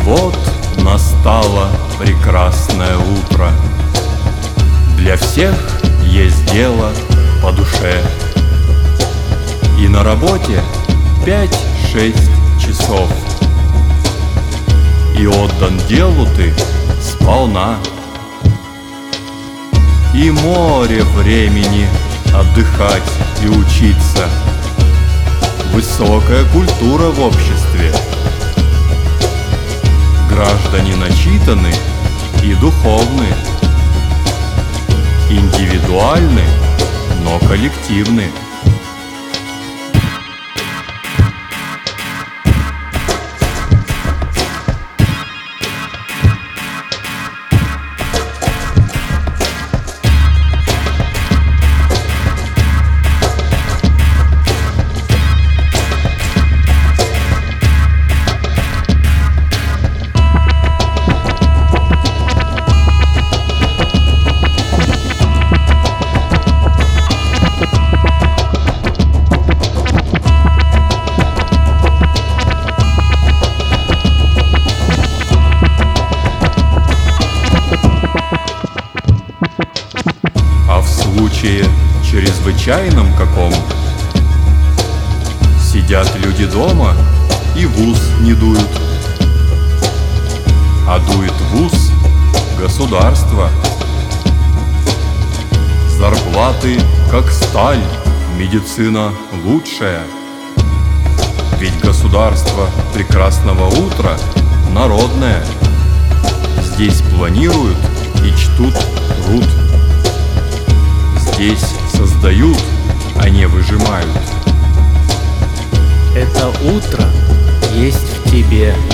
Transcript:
вот настало прекрасное утро. Для всех есть дело по душе. И на работе 5-6 часов. И отдан делу ты сполна. И море времени отдыхать и учиться. Высокая культура в обществе. Граждане начитаны и духовны. Индивидуальны, но коллективны. А в случае чрезвычайном каком сидят люди дома и в ус не дуют. А дует в ус государство. Зарплаты как сталь, медицина лучшая. Ведь государство прекрасного утра народное. Здесь планируют и чтут труд. Здесь создают, а не выжимают. Это утро есть в тебе.